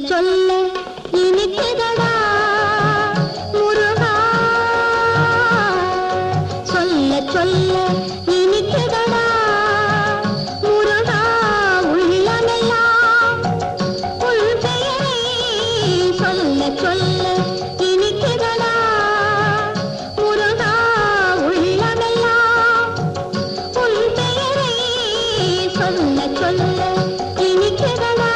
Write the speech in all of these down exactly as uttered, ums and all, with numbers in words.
சொல்ல இனிக்குதடா முருகா சொல்ல சொல்ல இனிக்குதடா முருகா உள்ளமெல்லாம் உன் பெயரை சொல்ல சொல்ல இனிக்குதடா முருகா உள்ளமெல்லாம் உன் பெயரை சொல்ல சொல்ல இனிக்குதடா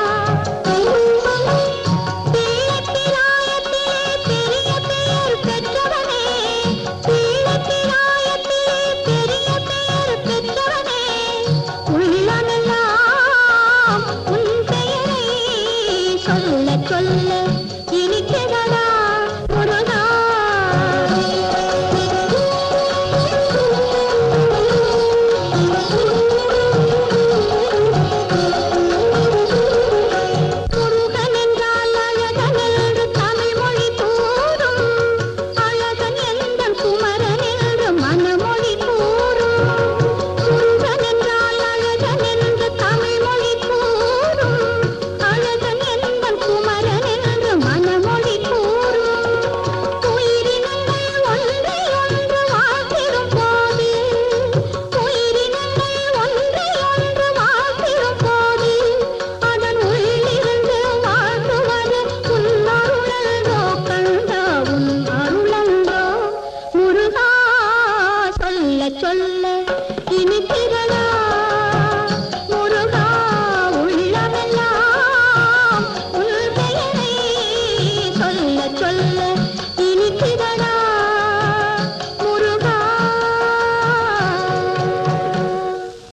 சொல்ல இனிக்குதடா முருகா முருகன் என்றால் அழகன் என்று தமிழ் மொழி கூறும் அழகன் எந்தன் குமரன் என்று மனமொழி கூறும் முருகன் என்றால் அழகன் என்று தமிழ் மொழி கூறும் அழகன் எந்தன் குமரன் என்று மனமொழி கூறும் உயிரினங்கள் ஒன்றை ஒன்று வாழ்த்திடும் போது உயிரினங்கள் ஒன்றை ஒன்று வாழ்த்திடும் போது அதன் உள்ளிருந்து வாழ்த்துவது உன் அருளன்றோ கண்ட உன் அருளன்றோ முருகா சொல்ல சொல்ல